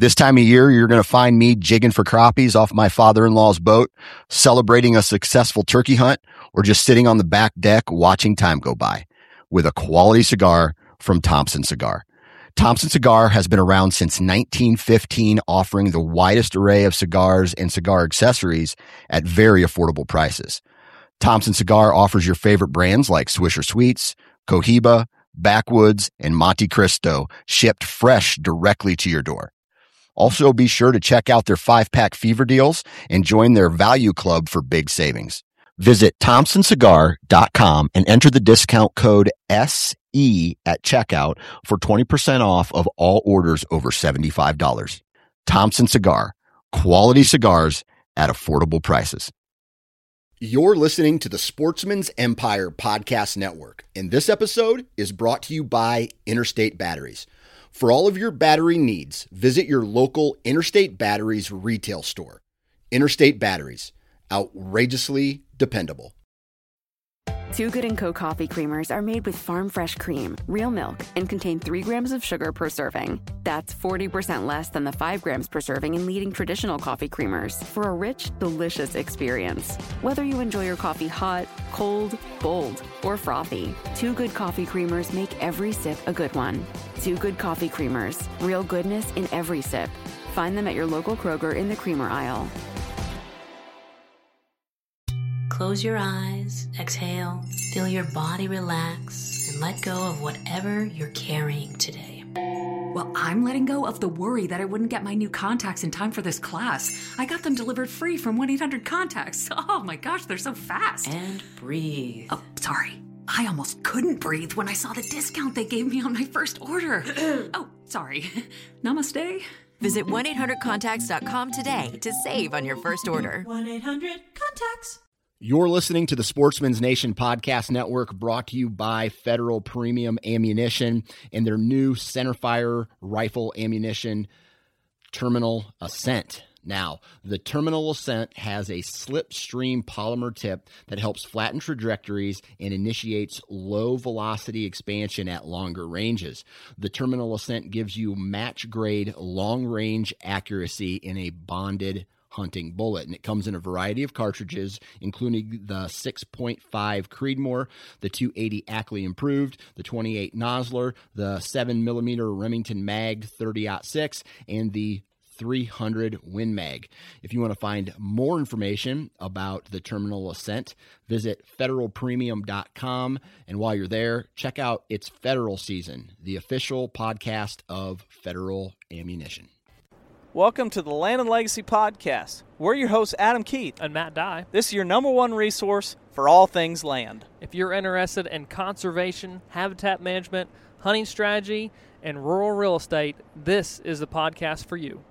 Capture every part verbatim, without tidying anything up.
This time of year, you're going to find me jigging for crappies off my father-in-law's boat, celebrating a successful turkey hunt, or just sitting on the back deck watching time go by with a quality cigar from Thompson Cigar. Thompson Cigar has been around since nineteen fifteen, offering the widest array of cigars and cigar accessories at very affordable prices. Thompson Cigar offers your favorite brands like Swisher Sweets, Cohiba, Backwoods, and Monte Cristo, shipped fresh directly to your door. Also, be sure to check out their five-pack fever deals and join their value club for big savings. Visit thompson cigar dot com and enter the discount code S E at checkout for twenty percent off of all orders over seventy-five dollars. Thompson Cigar, quality cigars at affordable prices. You're listening to the Sportsman's Empire Podcast Network, and this episode is brought to you by Interstate Batteries. For all of your battery needs, visit your local Interstate Batteries retail store. Interstate Batteries, outrageously dependable. Too Good and Co. coffee creamers are made with farm fresh cream, real milk, and contain three grams of sugar per serving. That's forty percent less than the five grams per serving in leading traditional coffee creamers for a rich, delicious experience. Whether you enjoy your coffee hot, cold, bold, or frothy, Too Good coffee creamers make every sip a good one. Too Good coffee creamers, real goodness in every sip. Find them at your local Kroger in the creamer aisle. Close your eyes, exhale, feel your body relax, and let go of whatever you're carrying today. Well, I'm letting go of the worry that I wouldn't get my new contacts in time for this class. I got them delivered free from one eight hundred contacts. Oh my gosh, they're so fast. And breathe. Oh, sorry. I almost couldn't breathe when I saw the discount they gave me on my first order. Oh, sorry. Namaste. Visit one eight hundred contacts dot com today to save on your first order. one eight hundred contacts. You're listening to the Sportsman's Nation Podcast Network, brought to you by Federal Premium Ammunition and their new centerfire rifle ammunition, Terminal Ascent. Now, the Terminal Ascent has a slipstream polymer tip that helps flatten trajectories and initiates low-velocity expansion at longer ranges. The Terminal Ascent gives you match-grade long-range accuracy in a bonded hunting bullet, and it comes in a variety of cartridges, including the six point five Creedmoor, the two eighty Ackley Improved, the twenty-eight Nosler, the seven millimeter Remington Mag thirty aught six, and the three hundred Win Mag. If you want to find more information about the Terminal Ascent, visit federal premium dot com, and while you're there, check out It's Federal Season, the official podcast of Federal Ammunition. Welcome to the Land and Legacy Podcast. We're your hosts, Adam Keith and Matt Dye. This is your number one resource for all things land. If you're interested in conservation, habitat management, hunting strategy, and rural real estate, this is the podcast for you.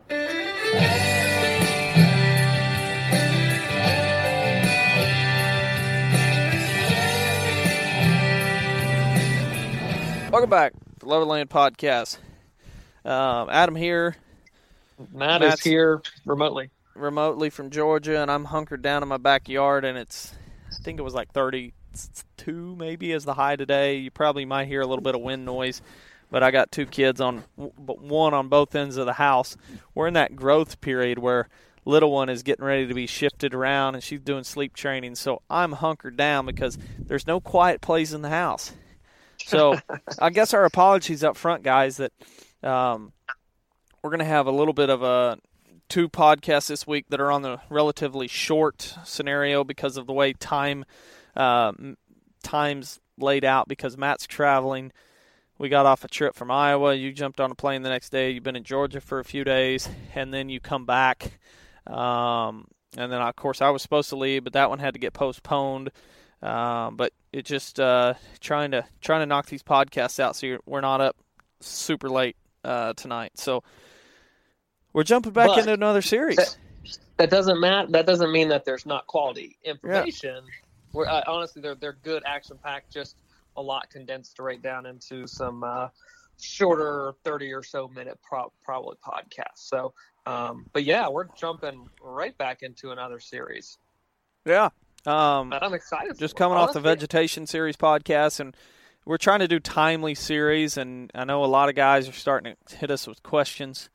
Welcome back to Love of Land Podcast. Um, Adam here. Matt Matt's is here remotely. Remotely from Georgia, and I'm hunkered down in my backyard, and it's, I think it was like thirty-two maybe is the high today. You probably might hear a little bit of wind noise, but I got two kids on, one on both ends of the house. We're in that growth period where little one is getting ready to be shifted around, and she's doing sleep training, so I'm hunkered down because there's no quiet place in the house. So I guess our apologies up front, guys, that um, we're going to have a little bit of a two podcasts this week that are on the relatively short scenario because of the way time uh, time's laid out, because Matt's traveling. We got off a trip from Iowa. You jumped on a plane the next day. You've been in Georgia for a few days, and then you come back. Um, and then, of course, I was supposed to leave, but that one had to get postponed. Um, but it just uh, trying to trying to knock these podcasts out so you're, we're not up super late uh, tonight. So we're jumping back but into another series. That, that doesn't matter. That doesn't mean that there's not quality information. Yeah. We're, uh, honestly, they're they're good, action packed, just a lot condensed right down into some uh, shorter thirty or so minute pro- probably podcasts. So, um, but yeah, we're jumping right back into another series. Yeah. Um, but I'm excited. Just coming off the Vegetation Series podcast, and we're trying to do timely series, and I know a lot of guys are starting to hit us with questions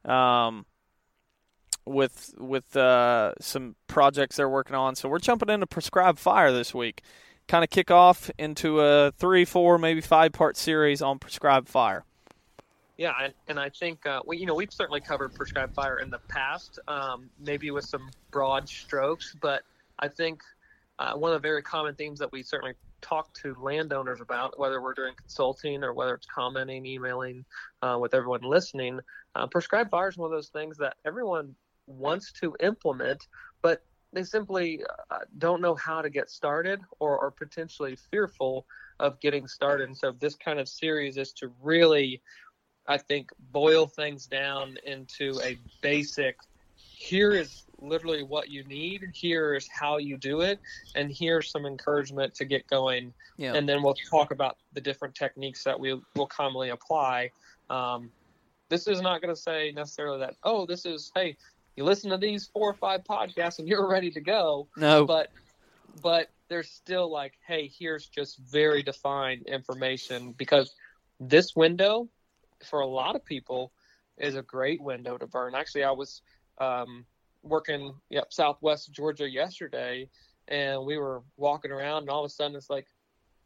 um, with with uh, some projects they're working on. So we're jumping into Prescribed Fire this week. Kind of kick off into a three, four, maybe five-part series on Prescribed Fire. Yeah, and, and I think, uh, we, you know, we've certainly covered Prescribed Fire in the past, um, maybe with some broad strokes, but I think uh, one of the very common themes that we certainly talk to landowners about, whether we're doing consulting or whether it's commenting, emailing uh, with everyone listening, uh, Prescribed Fire is one of those things that everyone wants to implement, but they simply uh, don't know how to get started or are potentially fearful of getting started. And so this kind of series is to really, I think, boil things down into a basic, here is literally what you need, here is how you do it, and here's some encouragement to get going. Yeah. And then we'll talk about the different techniques that we will commonly apply. Um, this is not going to say necessarily that, oh, this is, hey, you listen to these four or five podcasts and you're ready to go. No. But but there's still like, hey, here's just very defined information, because this window for a lot of people is a great window to burn. Actually, I was um, working yep, Southwest Georgia yesterday, and we were walking around, and all of a sudden it's like,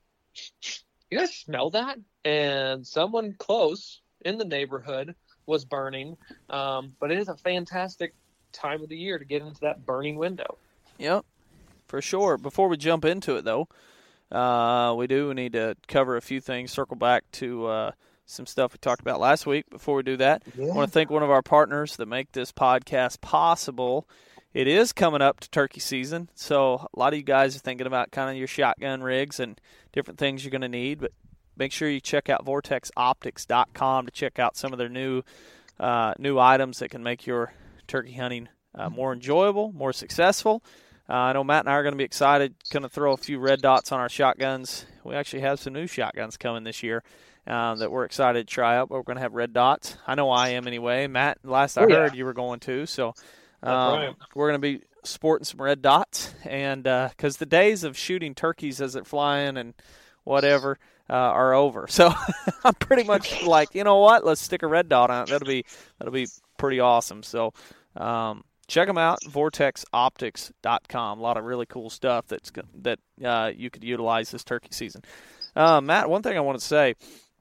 you guys smell that? And someone close in the neighborhood was burning. Um, but it is a fantastic time of the year to get into that burning window. Yep, for sure. Before we jump into it, though, uh, we do need to cover a few things, circle back to uh, some stuff we talked about last week. Before we do that, yeah. I want to thank one of our partners that make this podcast possible. It is coming up to turkey season, so a lot of you guys are thinking about kind of your shotgun rigs and different things you're going to need, but make sure you check out vortex optics dot com to check out some of their new uh, new items that can make your turkey hunting uh, more enjoyable, more successful. Uh, I know Matt and I are going to be excited, going to throw a few red dots on our shotguns. We actually have some new shotguns coming this year um, that we're excited to try out, but we're going to have red dots. I know I am anyway. Matt, last I oh, heard, yeah. you were going to, so um, right. we're going to be sporting some red dots, and because uh, the days of shooting turkeys as they're flying and whatever uh, are over. So I'm pretty much like, you know what? Let's stick a red dot on it. That'll be that'll be pretty awesome. So um, check them out, vortex optics dot com. A lot of really cool stuff that's that uh, you could utilize this turkey season. Uh, Matt, one thing I want to say.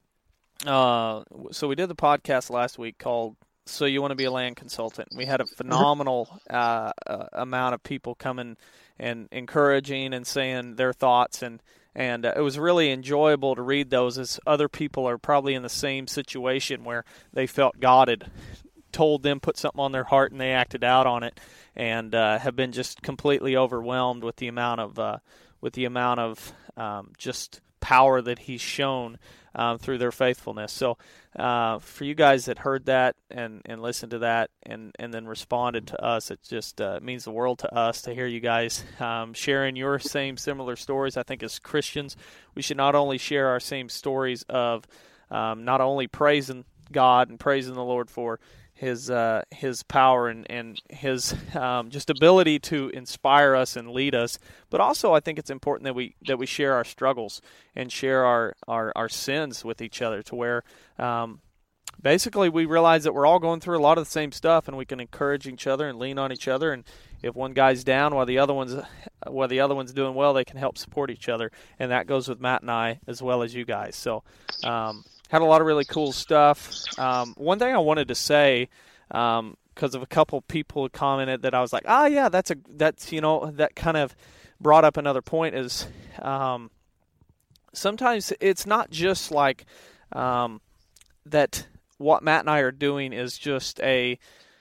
Uh, so we did the podcast last week called "So You Want to Be a Land Consultant." We had a phenomenal uh, uh, amount of people coming and encouraging and saying their thoughts, and and uh, it was really enjoyable to read those, as other people are probably in the same situation where they felt God had told them, put something on their heart, and they acted out on it, and uh, have been just completely overwhelmed with the amount of uh, with the amount of um, just power that He's shown um, through their faithfulness. So uh, for you guys that heard that and, and listened to that and, and then responded to us, it just uh, means the world to us to hear you guys um, sharing your same similar stories. I think as Christians, we should not only share our same stories of um, not only praising God and praising the Lord for His uh, His power and, and His um, just ability to inspire us and lead us, but also I think it's important that we that we share our struggles and share our, our, our sins with each other, to where um, basically we realize that we're all going through a lot of the same stuff, and we can encourage each other and lean on each other. And if one guy's down while the other one's while the other one's doing well, they can help support each other, and that goes with Matt and I as well as you guys. So. Um, Had a lot of really cool stuff. Um, one thing I wanted to say, because um, of a couple people who commented that I was like, ah, yeah, that's a that's you know that kind of brought up another point, is um, sometimes it's not just like um, that. What Matt and I are doing is just a,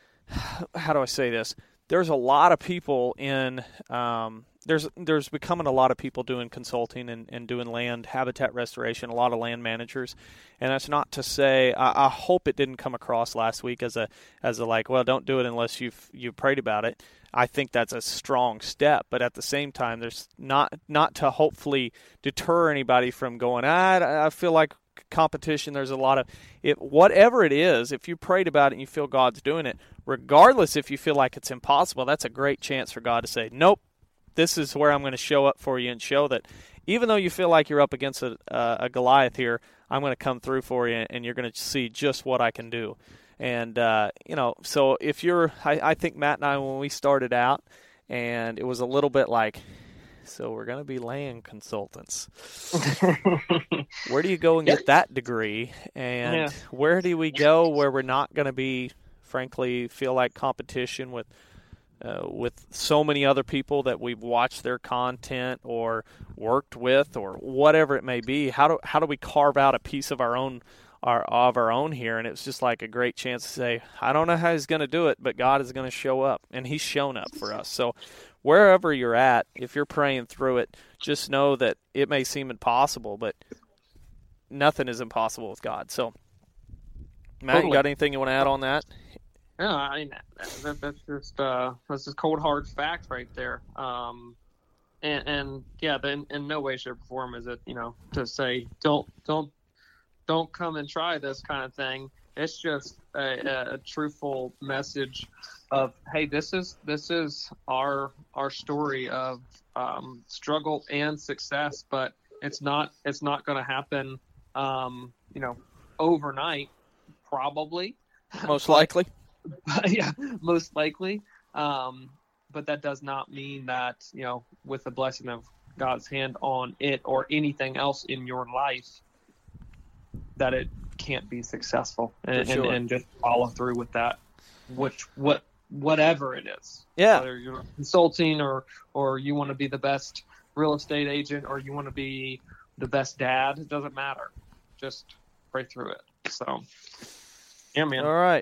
how do I say this? There's a lot of people in. Um, There's there's becoming a lot of people doing consulting and, and doing land habitat restoration, a lot of land managers. And that's not to say, I, I hope it didn't come across last week as a as a like, well, don't do it unless you've you prayed about it. I think that's a strong step. But at the same time, there's not not to hopefully deter anybody from going, ah, I feel like competition. There's a lot of, it, whatever it is, if you prayed about it and you feel God's doing it, regardless if you feel like it's impossible, that's a great chance for God to say, nope. This is where I'm going to show up for you and show that even though you feel like you're up against a, uh, a Goliath here, I'm going to come through for you, and you're going to see just what I can do. And, uh, you know, so if you're, I, I think Matt and I, when we started out, and it was a little bit like, so we're going to be land consultants. Where do you go and get that degree? And yeah. where do we go where we're not going to be, frankly, feel like competition with uh, with so many other people that we've watched their content or worked with or whatever it may be? How do how do we carve out a piece of our own our of our own here? And it's just like a great chance to say, I don't know how he's going to do it, but God is going to show up, and he's shown up for us. So wherever you're at, if you're praying through it, just know that it may seem impossible, but nothing is impossible with God. So, Matt, totally. You got anything you want to add on that? No, I mean, that, that's just uh, that's just cold hard fact right there. Um, and, and yeah, in, in no way, shape, or form is it, you know, to say don't don't don't come and try this kind of thing. It's just a, a truthful message of, hey, this is this is our our story of um, struggle and success, but it's not it's not going to happen, um, you know, overnight, probably. Most likely. yeah, most likely. Um, but that does not mean that, you know, with the blessing of God's hand on it or anything else in your life, that it can't be successful, and, sure. and, and just follow through with that, which what whatever it is. Yeah. Whether you're consulting or or you want to be the best real estate agent or you want to be the best dad, it doesn't matter. Just pray through it. So, yeah, man. All right.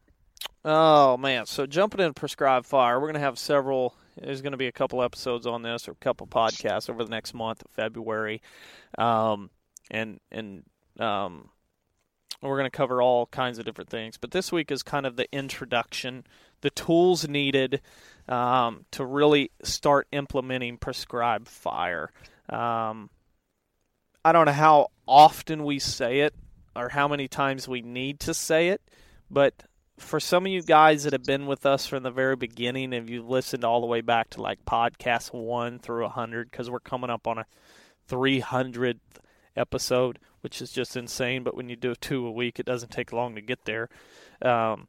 Oh, man. So jumping into Prescribed Fire, we're going to have several – there's going to be a couple episodes on this or a couple podcasts over the next month of February. Um, and and um, we're going to cover all kinds of different things. But this week is kind of the introduction, the tools needed um, to really start implementing Prescribed Fire. Um, I don't know how often we say it or how many times we need to say it, but – for some of you guys that have been with us from the very beginning, and you've listened all the way back to like podcast one through one hundred, because we're coming up on a three hundredth episode, which is just insane. But when you do two a week, it doesn't take long to get there. Um,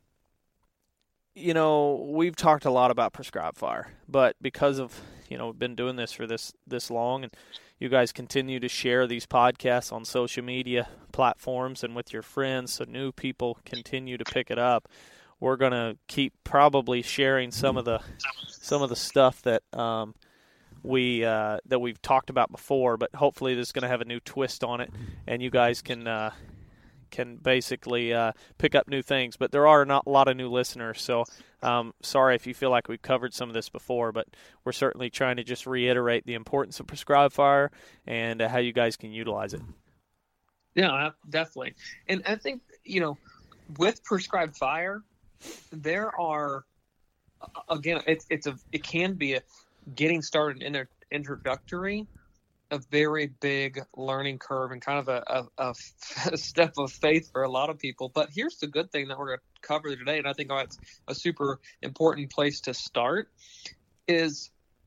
you know, we've talked a lot about Prescribed Fire, but because of, you know, we've been doing this for this, this long, and you guys continue to share these podcasts on social media platforms and with your friends, so new people continue to pick it up. We're going to keep probably sharing some of the some of the stuff that um, we uh, that we've talked about before, but hopefully this is going to have a new twist on it, and you guys can uh, can basically uh, pick up new things. But there are not a lot of new listeners, so um, sorry if you feel like we've covered some of this before, but we're certainly trying to just reiterate the importance of Prescribed Fire and uh, how you guys can utilize it. Yeah, definitely. And I think, you know, with Prescribed Fire, there are, again, it's it's a it can be a getting started in introductory, a very big learning curve and kind of a, a, a step of faith for a lot of people. But here's the good thing that we're going to cover today, and I think that's a super important place to start, is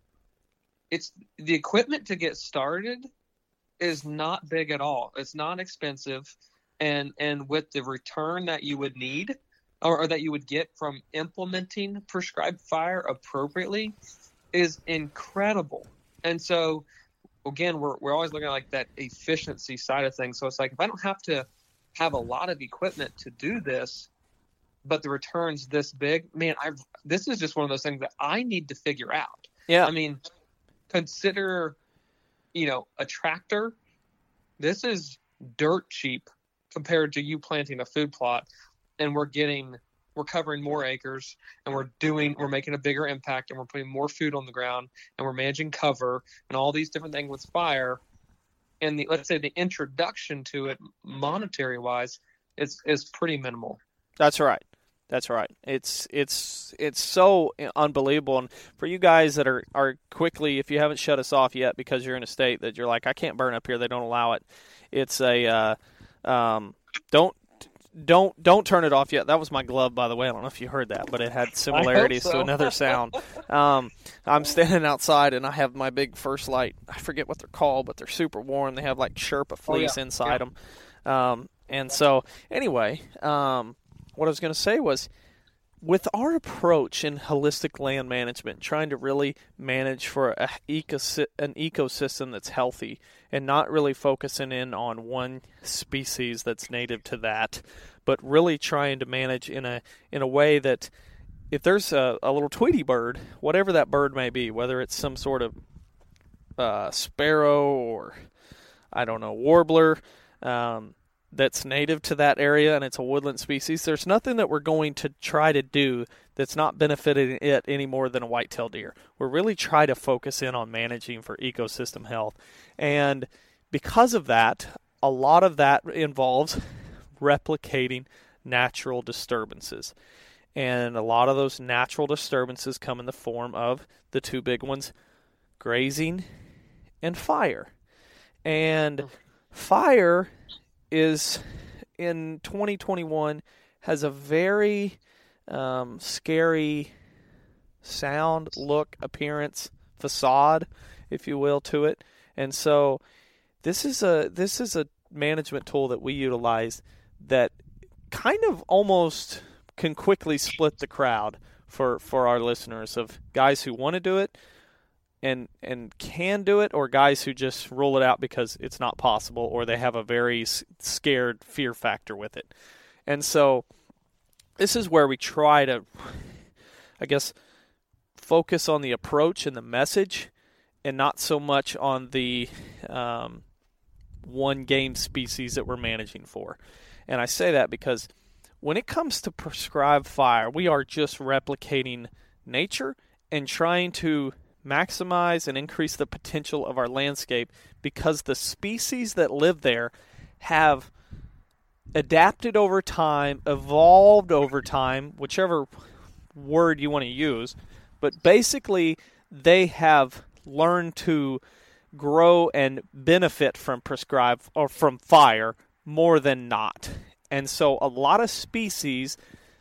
it's the equipment to get started is not big at all. It's not expensive, and and with the return that you would need or, or that you would get from implementing Prescribed Fire appropriately is incredible. And so again, we're we're always looking at like that efficiency side of things. So it's like, if I don't have to have a lot of equipment to do this, but the return's this big, man, I've this is just one of those things that I need to figure out. Yeah. I mean, consider, you know, a tractor. This is dirt cheap compared to you planting a food plot, and we're getting we're covering more acres, and we're doing we're making a bigger impact, and we're putting more food on the ground, and we're managing cover and all these different things with fire. And the, let's say the introduction to it, monetary wise, is is pretty minimal. That's right. That's right. It's it's it's so unbelievable. And for you guys that are, are quickly, if you haven't shut us off yet because you're in a state that you're like, I can't burn up here, they don't allow it. It's a uh, um, don't don't don't turn it off yet. That was my glove, by the way. I don't know if you heard that, but it had similarities so. to another sound. Um, I'm standing outside and I have my big First Light. I forget what they're called, but they're super warm. They have like Sherpa fleece oh, yeah. inside yeah. them. Um, and so anyway. Um, what I was going to say was, with our approach in holistic land management, trying to really manage for a ecosi- an ecosystem that's healthy and not really focusing in on one species that's native to that, but really trying to manage in a in a way that if there's a, a little Tweety bird, whatever that bird may be, whether it's some sort of uh, sparrow or, I don't know, warbler, um, that's native to that area and it's a woodland species, there's nothing that we're going to try to do that's not benefiting it any more than a white-tailed deer. We're really trying to focus in on managing for ecosystem health. And because of that, a lot of that involves replicating natural disturbances. And a lot of those natural disturbances come in the form of the two big ones, grazing and fire. And fire is, in twenty twenty-one, has a very um, scary sound, look, appearance, facade, if you will, to it. And so this is a this is a management tool that we utilize that kind of almost can quickly split the crowd for, for our listeners of guys who want to do it and and can do it, or guys who just rule it out because it's not possible, or they have a very scared fear factor with it. And so this is where we try to, I guess, focus on the approach and the message and not so much on the um, one game species that we're managing for. And I say that because when it comes to prescribed fire, we are just replicating nature and trying to maximize and increase the potential of our landscape, because the species that live there have adapted over time, evolved over time, whichever word you want to use, but basically they have learned to grow and benefit from prescribed or from fire more than not. And so a lot of species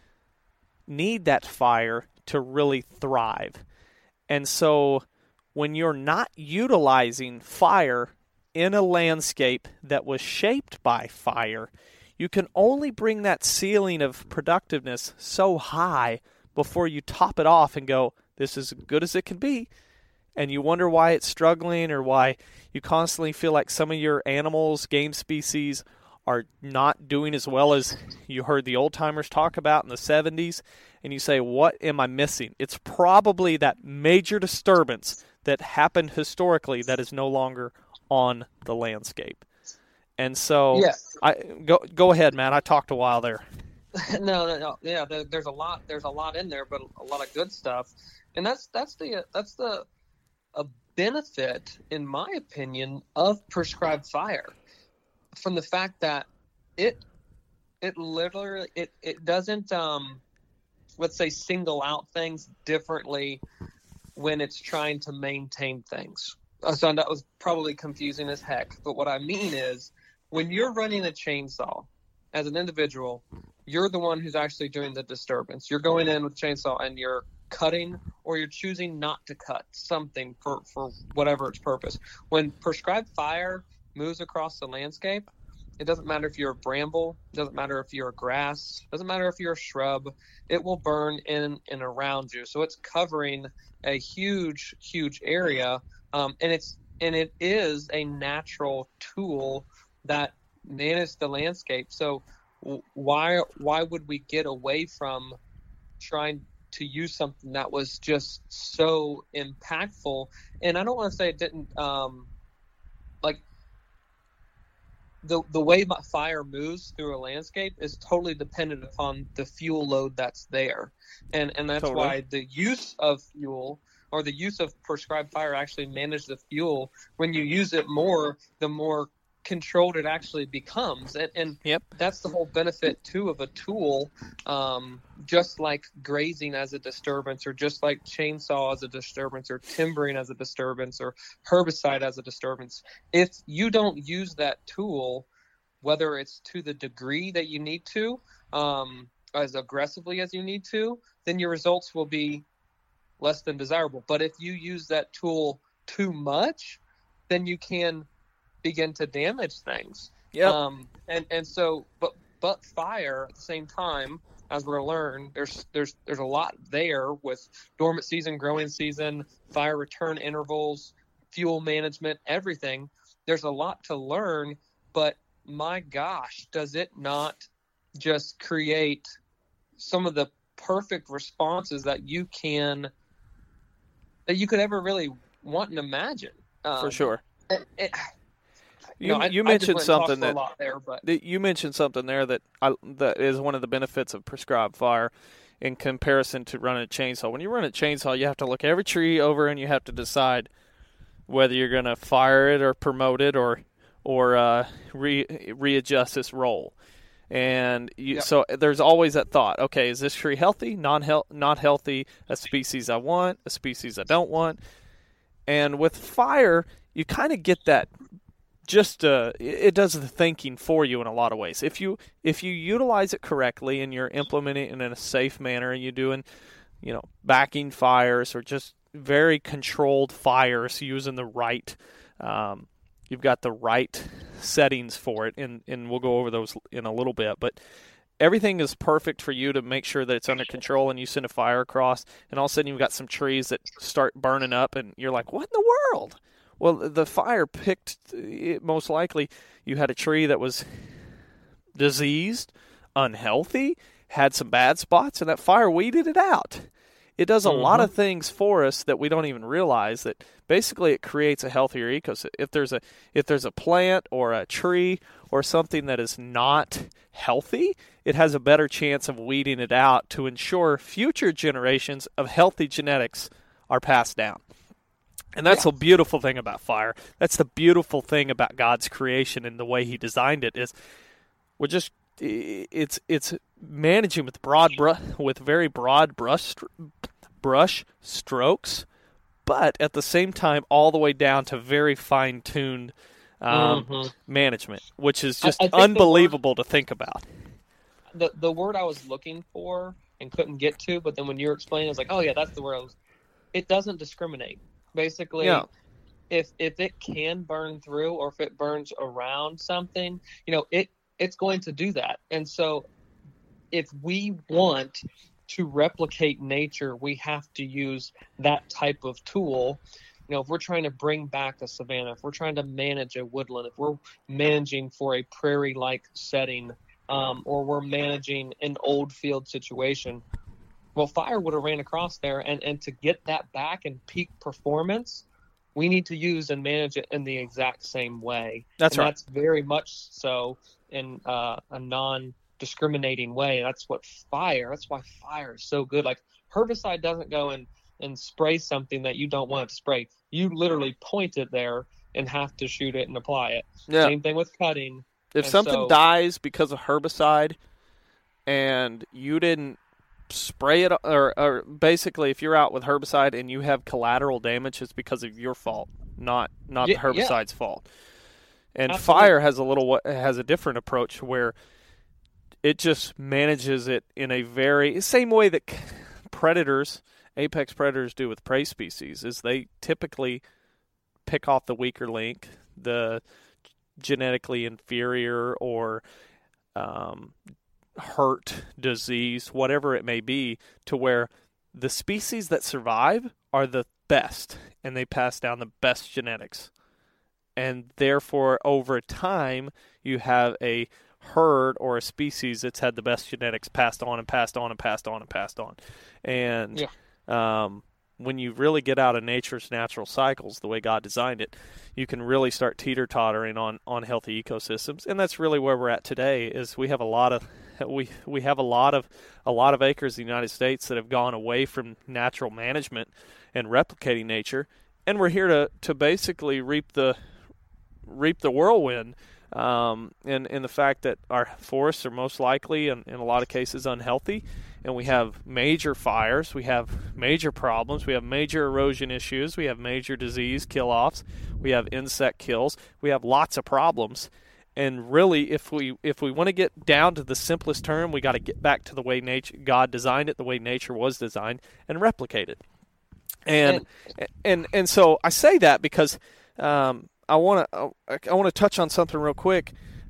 need that fire to really thrive. And so when you're not utilizing fire in a landscape that was shaped by fire, you can only bring that ceiling of productiveness so high before you top it off and go, this is as good as it can be. And you wonder why it's struggling, or why you constantly feel like some of your animals, game species, are not doing as well as you heard the old-timers talk about in the seventies, and you say, what am I missing? It's probably that major disturbance that happened historically that is no longer on the landscape. And so, yeah. I go go ahead, Matt. I talked a while there. no, no, no. Yeah, there, there's a lot. There's a lot in there, but a lot of good stuff. And that's that's the that's the a benefit, in my opinion, of prescribed fire, from the fact that it it literally it it doesn't um let's say single out things differently when it's trying to maintain things. So that was probably confusing as heck, but what I mean is, when you're running a chainsaw as an individual, you're the one who's actually doing the disturbance. You're going in with a chainsaw and you're cutting, or you're choosing not to cut something for, for whatever its purpose. When prescribed fire moves across the landscape, it doesn't matter if you're a bramble, it doesn't matter if you're a grass, it doesn't matter if you're a shrub, it will burn in and around you. So it's covering a huge, huge area, um, and it's and it is a natural tool that manages the landscape. So why why would we get away from trying to use something that was just so impactful? And I don't want to say it didn't, um, like, the the way fire moves through a landscape is totally dependent upon the fuel load that's there. And and that's totally. why the use of fuel, or the use of prescribed fire, actually manage the fuel. When you use it more, the more controlled it actually becomes. And, and yep. that's the whole benefit, too, of a tool, um, just like grazing as a disturbance, or just like chainsaw as a disturbance, or timbering as a disturbance, or herbicide as a disturbance. If you don't use that tool, whether it's to the degree that you need to, um, as aggressively as you need to, then your results will be less than desirable. But if you use that tool too much, then you can begin to damage things. Yep. Um, and, and so, but, but fire at the same time, as we're going to learn, there's there's there's a lot there with dormant season, growing season, fire return intervals, fuel management, everything. There's a lot to learn, but my gosh, does it not just create some of the perfect responses that you can that you could ever really want and imagine? Um, For sure. It, it, You, no, I, you I mentioned just went and something talked for that, a lot there, but that you mentioned something there that I, that is one of the benefits of prescribed fire in comparison to running a chainsaw. When you run a chainsaw, you have to look every tree over and you have to decide whether you're going to fire it or promote it or or uh, re, readjust this roll. And you, Yep. so there's always that thought, okay, is this tree healthy, non-health, not healthy, a species I want, a species I don't want? And with fire, you kind of get that just uh, it does the thinking for you in a lot of ways. If you if you utilize it correctly and you're implementing it in a safe manner and you're doing, you know, backing fires or just very controlled fires using the right um, you've got the right settings for it, and, and we'll go over those in a little bit. But everything is perfect for you to make sure that it's under control, and you send a fire across, and all of a sudden you've got some trees that start burning up, and you're like, what in the world? Well, the fire picked, it, most likely, you had a tree that was diseased, unhealthy, had some bad spots, and that fire weeded it out. It does a mm-hmm. lot of things for us that we don't even realize. That basically it creates a healthier ecosystem. If there's a if there's a plant or a tree or something that is not healthy, it has a better chance of weeding it out to ensure future generations of healthy genetics are passed down. And that's yeah. the beautiful thing about fire. That's the beautiful thing about God's creation and the way He designed it is we're just it's it's managing with broad br- with very broad brush brush strokes, but at the same time all the way down to very fine-tuned um, mm-hmm. management, which is just I, I unbelievable word, to think about. The the word I was looking for and couldn't get to, but then when you were explaining, I was like, oh yeah, that's the word I was. It doesn't discriminate. Basically, yeah. if if it can burn through or if it burns around something, you know, it it's going to do that. And so if we want to replicate nature, we have to use that type of tool. You know, if we're trying to bring back a savanna, if we're trying to manage a woodland, if we're managing for a prairie-like setting, um, or we're managing an old field situation, well, fire would have ran across there, and, and to get that back in peak performance, we need to use and manage it in the exact same way. That's and right. That's very much so in uh, a non-discriminating way. That's what fire, that's why fire is so good. Like, herbicide doesn't go and, and spray something that you don't want it to spray. You literally point it there and have to shoot it and apply it. Yeah. Same thing with cutting. If and something so, dies because of herbicide and you didn't spray it, or, or basically if you're out with herbicide and you have collateral damage, it's because of your fault, not not yeah, the herbicide's yeah. fault. And Absolutely. Fire has a little has a different approach where it just manages it in a very same way that predators, apex predators do with prey species, is they typically pick off the weaker link, the genetically inferior or um, hurt, disease, whatever it may be, to where the species that survive are the best, and they pass down the best genetics. And therefore, over time, you have a herd or a species that's had the best genetics passed on and passed on and passed on and passed on. And yeah. um, when you really get out of nature's natural cycles, the way God designed it, you can really start teeter-tottering on, on healthy ecosystems. And that's really where we're at today. Is we have a lot of we we have a lot of a lot of acres in the United States that have gone away from natural management and replicating nature, and we're here to, to basically reap the reap the whirlwind. Um, and, and the fact that our forests are most likely, in, in a lot of cases, unhealthy, and we have major fires, we have major problems, we have major erosion issues, we have major disease kill-offs, we have insect kills, we have lots of problems. And really, if we if we want to get down to the simplest term, we got to get back to the way nature God designed it, the way nature was designed, and replicate it. And and and, and so I say that because um, I want to I want to touch on something real quick.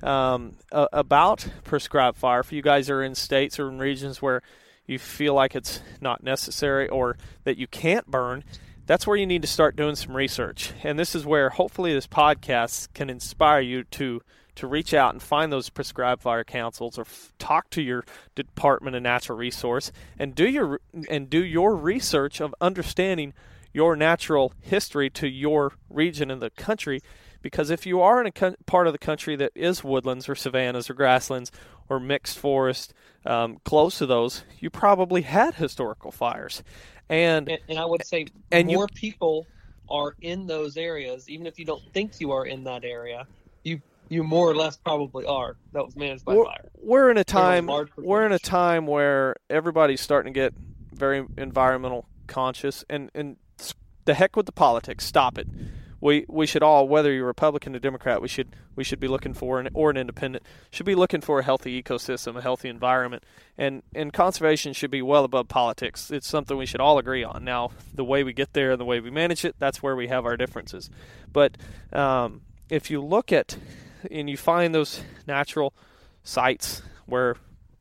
um, uh, about prescribed fire. If you guys are in states or in regions where you feel like it's not necessary or that you can't burn, that's where you need to start doing some research. And this is where hopefully this podcast can inspire you to to reach out and find those prescribed fire councils, or f- talk to your Department of Natural Resource and do your and do your research of understanding your natural history to your region in the country. Because if you are in a co- part of the country that is woodlands or savannas or grasslands or mixed forest, um, close to those, you probably had historical fires. And and, and I would say and more you, people are in those areas, even if you don't think you are in that area. You you more or less probably are. That was managed by we're, fire. We're in a time. A we're in a time where everybody's starting to get very environmental conscious, and, and the heck with the politics. Stop it. We we should all, whether you're Republican or Democrat, we should we should be looking for an, or an independent, should be looking for a healthy ecosystem, a healthy environment, and and conservation should be well above politics. It's something we should all agree on. Now, the way we get there and the way we manage it, that's where we have our differences. But um, if you look at and you find those natural sites where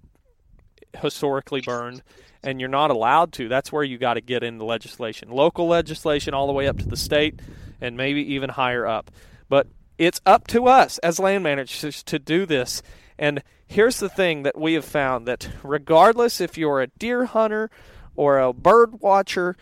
historically burned, and you're not allowed to, that's where you got to get into legislation, local legislation all the way up to the state, and maybe even higher up. But it's up to us as land managers to do this. And here's the thing that we have found, that regardless if you're a deer hunter or a bird watcher,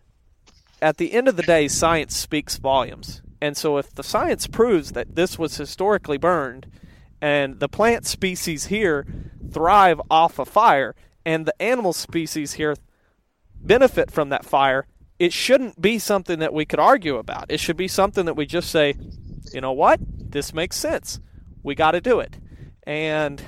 at the end of the day, science speaks volumes. And so if the science proves that this was historically burned, and the plant species here thrive off of fire, and the animal species here benefit from that fire, it shouldn't be something that we could argue about. It should be something that we just say, you know what, this makes sense. We got to do it. And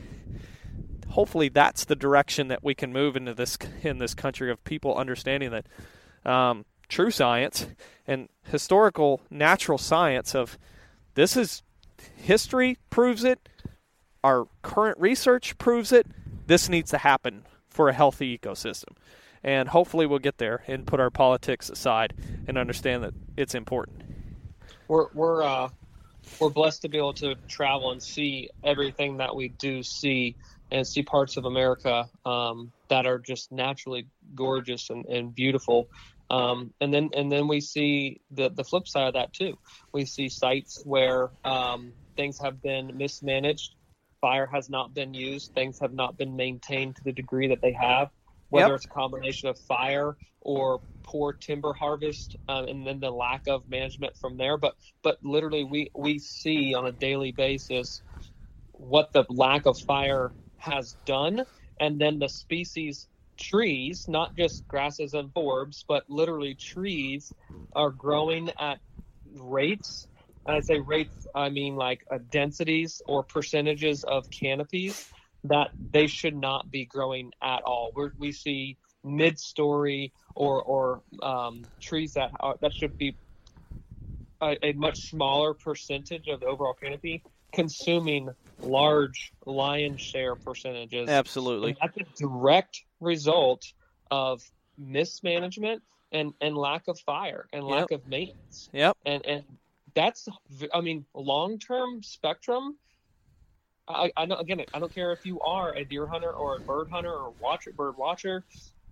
hopefully that's the direction that we can move into this in this country, of people understanding that um, true science and historical natural science of this is history proves it, our current research proves it, this needs to happen for a healthy ecosystem. And hopefully we'll get there and put our politics aside and understand that it's important. We're we're uh, we're blessed to be able to travel and see everything that we do see, and see parts of America um, that are just naturally gorgeous and, and beautiful. Um, and then and then we see the, the flip side of that too. We see sites where um, things have been mismanaged, fire has not been used, things have not been maintained to the degree that they have. Whether yep. it's a combination of fire or poor timber harvest, um, and then the lack of management from there. But but literally we, we see on a daily basis what the lack of fire has done. And then the species trees, not just grasses and forbs, but literally trees are growing at rates. And I say rates, I mean like uh, densities or percentages of canopies that they should not be growing at all. We're, we see mid-story or or um, trees that are, that should be a, a much smaller percentage of the overall canopy consuming large lion's share percentages. Absolutely. And that's a direct result of mismanagement and, and lack of fire and lack yep. of maintenance. Yep. And and that's, I mean, long-term spectrum. I, I know, again, I don't care if you are a deer hunter or a bird hunter or a watcher, bird watcher.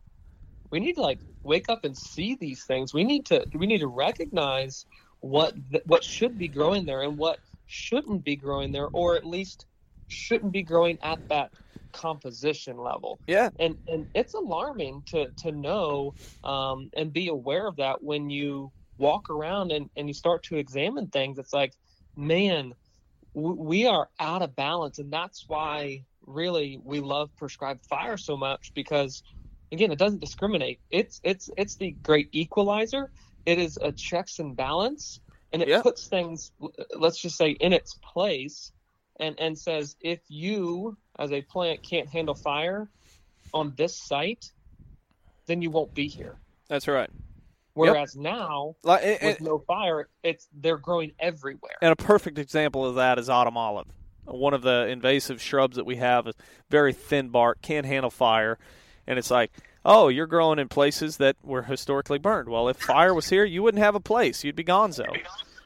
We need to like wake up and see these things. We need to we need to recognize what th- what should be growing there and what shouldn't be growing there, or at least shouldn't be growing at that composition level. Yeah. And and it's alarming to to know um, and be aware of that when you walk around and, and you start to examine things. It's like, man, we are out of balance, and that's why really we love prescribed fire so much, because again, it doesn't discriminate. It's it's it's the great equalizer. It is a checks and balance, and it yeah. puts things, let's just say, in its place, and and says, if you as a plant can't handle fire on this site, then you won't be here. That's right. Whereas yep. now, like, it, with it, no fire, it's they're growing everywhere. And a perfect example of that is autumn olive. One of the invasive shrubs that we have is very thin bark, can't handle fire. And it's like, oh, you're growing in places that were historically burned. Well, if fire was here, you wouldn't have a place. You'd be gonzo.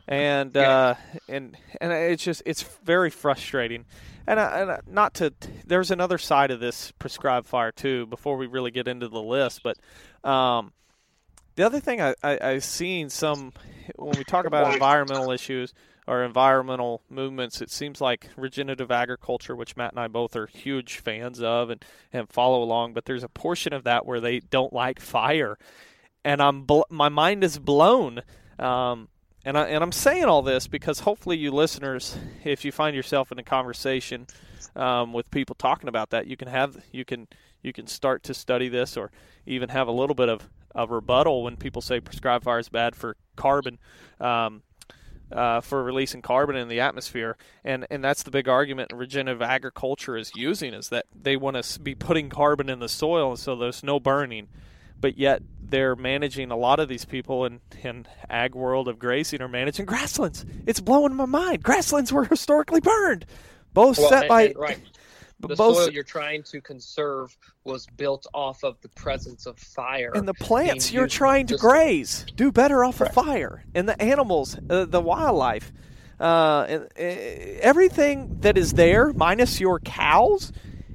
And Yeah. uh, and and it's just it's very frustrating. And, uh, and uh, not to there's another side of this prescribed fire too. Before we really get into the list, but um, the other thing I, I I've seen some when we talk about environmental issues or environmental movements, it seems like regenerative agriculture, which Matt and I both are huge fans of and, and follow along. But there's a portion of that where they don't like fire, and I'm bl- my mind is blown. Um, And, I, and I'm saying all this because hopefully you listeners, if you find yourself in a conversation um, with people talking about that, you can have you can you can start to study this or even have a little bit of, of rebuttal when people say prescribed fire is bad for carbon, um, uh, for releasing carbon in the atmosphere. And, and that's the big argument regenerative agriculture is using, is that they want to be putting carbon in the soil so there's no burning. But yet they're managing a lot of these people in, in ag world of grazing are managing grasslands. It's blowing my mind. Grasslands were historically burned. Both Well, set and- by and, right. The both, soil you're trying to conserve was built off of the presence of fire. and the plants being you're used trying to just- graze do better off of fire. And the animals, uh, the wildlife, uh, and, uh, everything that is there, minus your cows,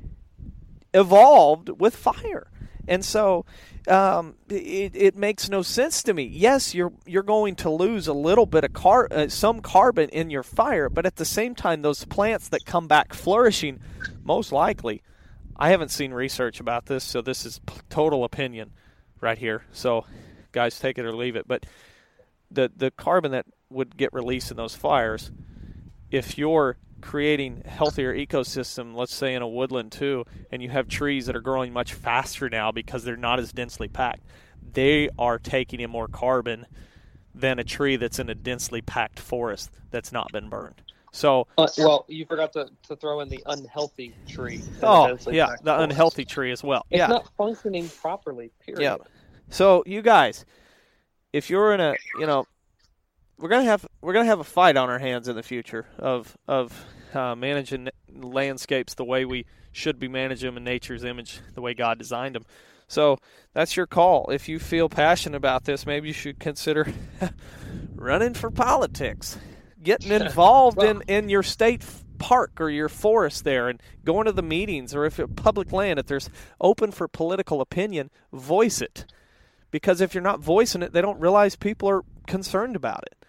evolved with fire. And so um, it, it makes no sense to me. Yes, you're you're going to lose a little bit of car, uh, some carbon in your fire, but at the same time, those plants that come back flourishing, most likely, I haven't seen research about this, so this is p- total opinion right here. So, guys, take it or leave it. But the the carbon that would get released in those fires, if you're creating healthier ecosystem, let's say in a woodland too, and you have trees that are growing much faster now because they're not as densely packed, they are taking in more carbon than a tree that's in a densely packed forest that's not been burned. So, Uh, well, you forgot to, to throw in the unhealthy tree. in the oh densely yeah, packed the forest. unhealthy tree as well. It's yeah, not functioning properly, period. yeah. So you guys, if you're in a, you know, we're gonna have we're gonna have a fight on our hands in the future of of uh, managing landscapes the way we should be managing them in nature's image, the way God designed them. So that's your call. If you feel passionate about this, maybe you should consider running for politics, getting involved Well- in, in your state f- park or your forest there, and going to the meetings, or if it's public land, if there's open for political opinion, voice it. Because if you're not voicing it, they don't realize people are concerned about it.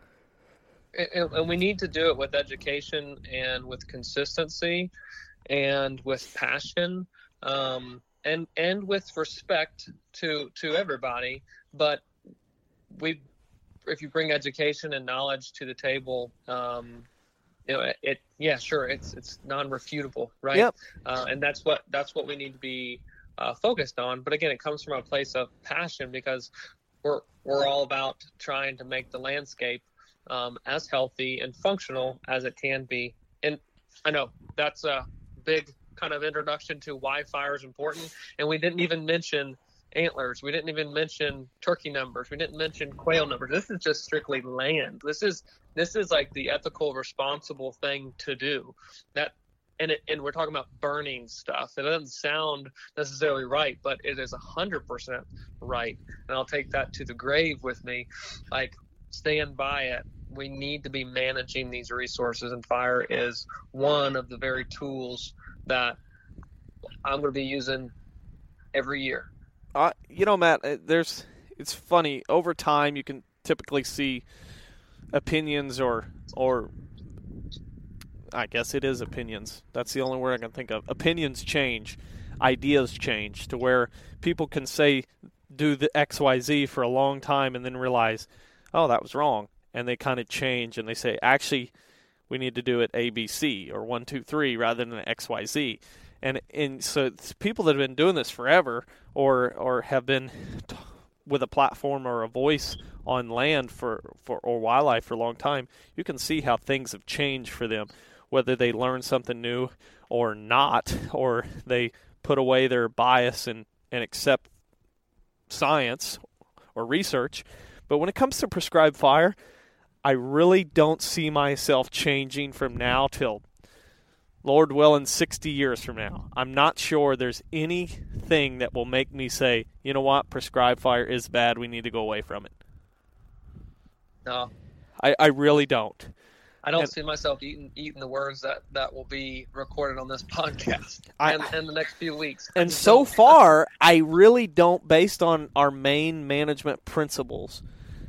And, and we need to do it with education and with consistency and with passion um, and and with respect to to everybody. But we, if you bring education and knowledge to the table, um, you know, it, it yeah, sure, it's it's non-refutable, right? Yep. Uh, and that's what that's what we need to be uh, focused on. But again, it comes from a place of passion because we're we're all about trying to make the landscape Um, as healthy and functional as it can be. And I know that's a big kind of introduction to why fire is important. And we didn't even mention antlers. We didn't even mention turkey numbers. We didn't mention quail numbers. This is just strictly land. This is this is like the ethical, responsible thing to do. That and it, and we're talking about burning stuff. It doesn't sound necessarily right, but it is a hundred percent right. And I'll take that to the grave with me. Like, stand by it. We need to be managing these resources, and fire is one of the very tools that I'm going to be using every year. Uh, you know, Matt, uh, there's it's funny. Over time, you can typically see opinions or or I guess it is opinions. That's the only word I can think of. Opinions change, ideas change to where people can say do the X Y Z for a long time and then realize, oh, that was wrong. And they kind of change and they say, actually, we need to do it A B C or one, two, three rather than X Y Z. And and so it's people that have been doing this forever or or have been t- with a platform or a voice on land for, for or wildlife for a long time, you can see how things have changed for them, whether they learn something new or not, or they put away their bias and, and accept science or research. But when it comes to prescribed fire, I really don't see myself changing from now till, Lord willing, sixty years from now. I'm not sure there's anything that will make me say, you know what, prescribed fire is bad, we need to go away from it. No, I, I really don't. I don't and, see myself eating eating the words that, that will be recorded on this podcast I, in, in the next few weeks. And so far, I really don't, based on our main management principles.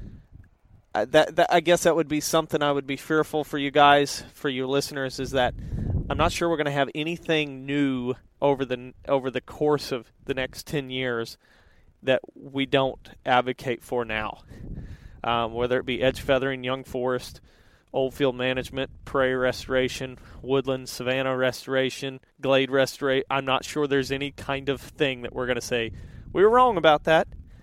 Uh, that, that I guess that would be something I would be fearful for you guys, for you listeners, is that I'm not sure we're going to have anything new over the over the course of the next ten years that we don't advocate for now. Um, whether it be edge feathering, young forest, old field management, prairie restoration, woodland, savanna restoration, glade restoration. I'm not sure there's any kind of thing that we're going to say, we were wrong about that,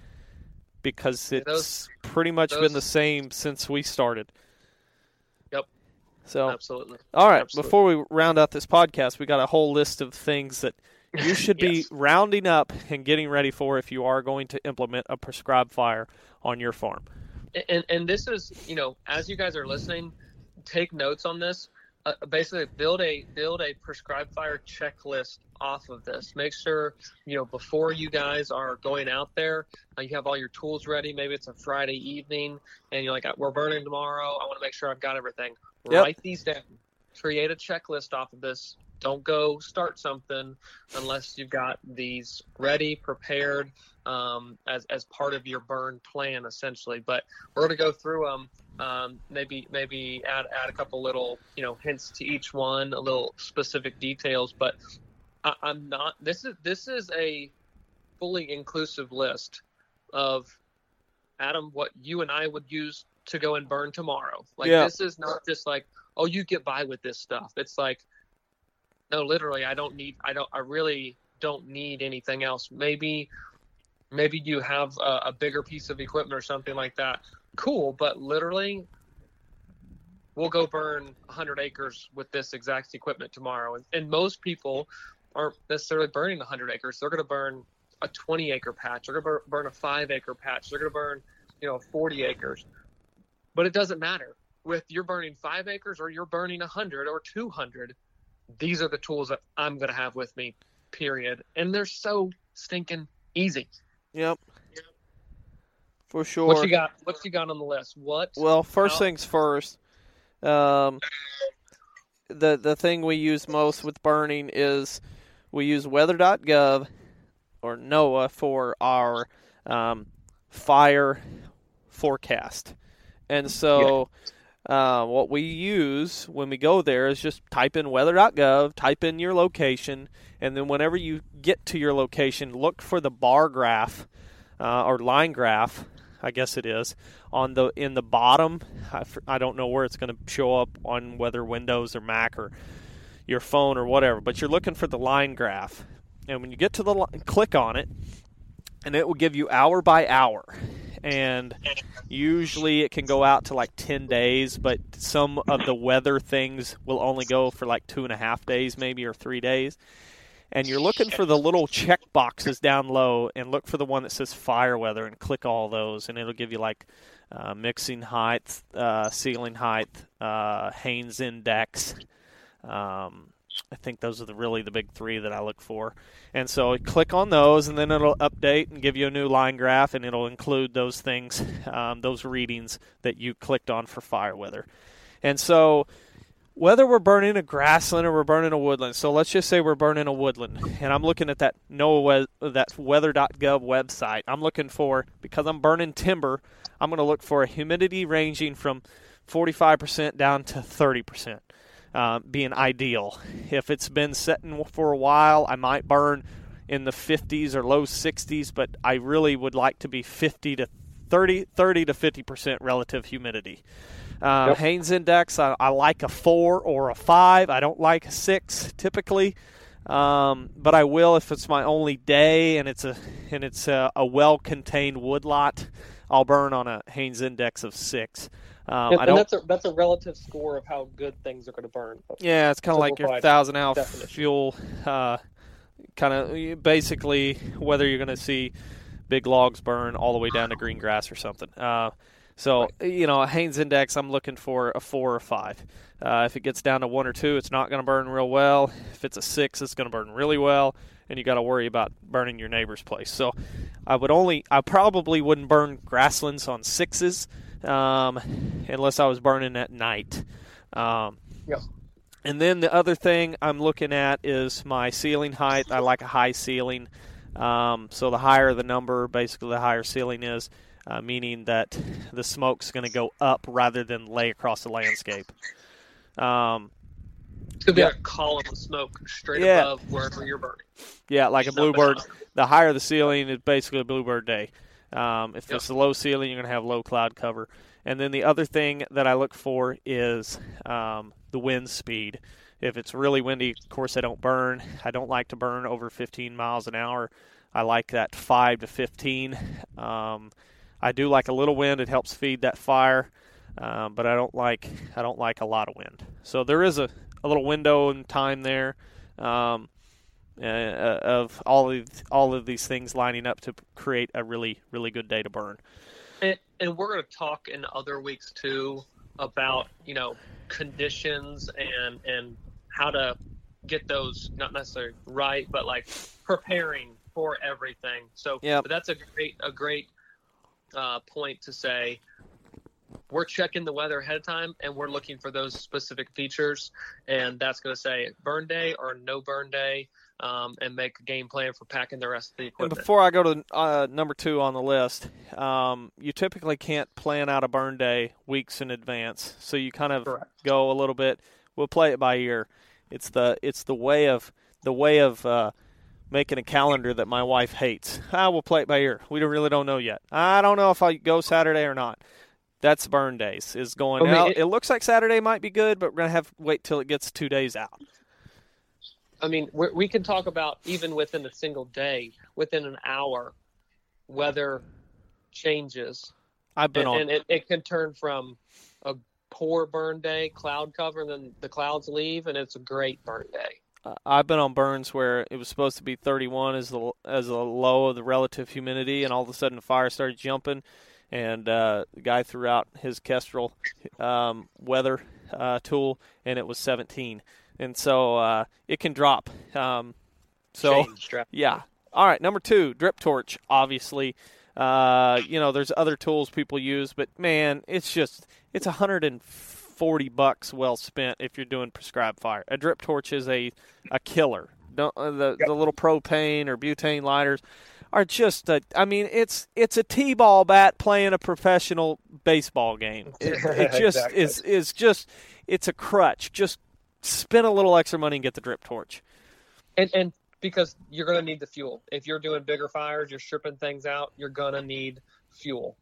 because it's those, pretty much those, been the same since we started. Yep. So, absolutely. All right, absolutely. Before we round out this podcast, we got a whole list of things that you should yes. be rounding up and getting ready for if you are going to implement a prescribed fire on your farm. And and this is, you know, as you guys are listening, take notes on this. Uh, basically, build a build a prescribed fire checklist off of this. Make sure, you know, before you guys are going out there, uh, you have all your tools ready. Maybe it's a Friday evening, and you're like, we're burning tomorrow. I want to make sure I've got everything. Yep. Write these down. Create a checklist off of this. Don't go start something unless you've got these ready, prepared, um, as as part of your burn plan, essentially. But we're going to go through them. Um, maybe maybe add add a couple little, you know, hints to each one, a little specific details. But I, I'm not. This is this is a fully inclusive list of, Adam, what you and I would use to go and burn tomorrow. Like yeah. This is not just like, oh, you get by with this stuff. It's like, no, literally, I don't need, I don't, I really don't need anything else. Maybe, maybe you have a, a bigger piece of equipment or something like that. Cool. But literally, we'll go burn one hundred acres with this exact equipment tomorrow. And, and most people aren't necessarily burning one hundred acres. They're going to burn a twenty acre patch. They're going to burn a five acre patch. They're going to burn, you know, forty acres. But it doesn't matter. With you're burning five acres or you're burning one hundred or two hundred, these are the tools that I'm going to have with me, period. And they're so stinking easy. Yep. For sure. What you got? What you got on the list? What? Well, first how? things first. Um, the the thing we use most with burning is we use weather dot gov or NOAA for our um, fire forecast. And so uh, what we use when we go there is just type in weather dot gov, type in your location, and then whenever you get to your location, look for the bar graph uh, or line graph, I guess it is, on the in the bottom. I, I don't know where it's going to show up on whether Windows or Mac or your phone or whatever, but you're looking for the line graph. And when you get to the line, click on it, and it will give you hour by hour. And usually it can go out to like ten days, but some of the weather things will only go for like two and a half days maybe, or three days. And you're looking for the little check boxes down low, and look for the one that says fire weather and click all those, and it'll give you like uh, mixing height, uh, ceiling height, uh, Haynes index. Um, I think those are the really the big three that I look for. And so click on those, and then it'll update and give you a new line graph, and it'll include those things, um, those readings that you clicked on for fire weather. And so whether we're burning a grassland or we're burning a woodland, so let's just say we're burning a woodland, and I'm looking at that NOAA, that weather dot gov website. I'm looking for, because I'm burning timber, I'm going to look for a humidity ranging from forty-five percent down to thirty percent. Uh, being ideal. If it's been sitting for a while, I might burn in the fifties or low sixties, but I really would like to be fifty to thirty, thirty to fifty percent relative humidity. Uh, yep. Haynes index, I, I like a four or a five. I don't like a six typically, um, but I will if it's my only day and it's a and it's a, a well-contained woodlot. I'll burn on a Haynes index of six. Um, and I don't, that's a that's a relative score of how good things are going to burn. Yeah, it's kind of like your thousand hour fuel. Uh, kind of basically whether you're going to see big logs burn all the way down to green grass or something. Uh, so right. you know, a Haynes index, I'm looking for a four or five. Uh, if it gets down to one or two, it's not going to burn real well. If it's a six, it's going to burn really well, and you got to worry about burning your neighbor's place. So I would only, I probably wouldn't burn grasslands on sixes. um, unless I was burning at night. Um, Yep. And then the other thing I'm looking at is my ceiling height. I like a high ceiling. Um, so the higher the number, basically the higher ceiling is, uh, meaning that the smoke's going to go up rather than lay across the landscape. Um, It's going to be yeah. a column of smoke straight Yeah. above wherever you're burning. Yeah, like a Not bluebird. behind. The higher the ceiling is basically a bluebird day. Um, if Yep. it's a low ceiling, you're going to have low cloud cover. And then the other thing that I look for is um, the wind speed. If it's really windy, of course, I don't burn. I don't like to burn over fifteen miles an hour. I like that five to fifteen. Um, I do like a little wind. It helps feed that fire, um, but I don't like I don't like a lot of wind. So there is a, a little window in time there. Um, Uh, of all of all of these things lining up to create a really really good day to burn. And, and we're going to talk in other weeks too about, you know, conditions and and how to get those not necessarily right, but like preparing for everything. So Yep. but that's a great a great uh, point to say. We're checking the weather ahead of time, and we're looking for those specific features, and that's going to say burn day or no burn day, um, and make a game plan for packing the rest of the And equipment. before I go to uh, number two on the list, um, you typically can't plan out a burn day weeks in advance, so you kind of Correct. go a little bit. We'll play it by ear. It's the it's the way of the way of uh, making a calendar that my wife hates. Ah, we'll play it by ear. We don't, really don't know yet. I don't know if I go Saturday or not. That's burn days. Is going I mean, out. it- It, looks like Saturday might be good, but we're gonna have to wait till it gets two days out. I mean, we we can talk about even within a single day, within an hour, weather changes, I've been and, on. and it, it can turn from a poor burn day, cloud cover, and then the clouds leave, and it's a great burn day. Uh, I've been on burns where it was supposed to be thirty-one as the as a low of the relative humidity, and all of a sudden the fire started jumping, and uh, the guy threw out his Kestrel um, weather uh, tool, and it was seventeen, and so uh, it can drop. Um, so Change drastically. yeah. All right, number two, drip torch. Obviously, uh, you know there's other tools people use, but man, it's just it's a hundred and forty bucks well spent if you're doing prescribed fire. A drip torch is a a killer. Don't, uh, the Yep. the little propane or butane lighters are just a, I mean it's it's a T-ball bat playing a professional baseball game. It, it just Exactly. is is just it's a crutch. Just spend a little extra money and get the drip torch. And and because you're going to need the fuel. If you're doing bigger fires, you're stripping things out, you're going to need fuel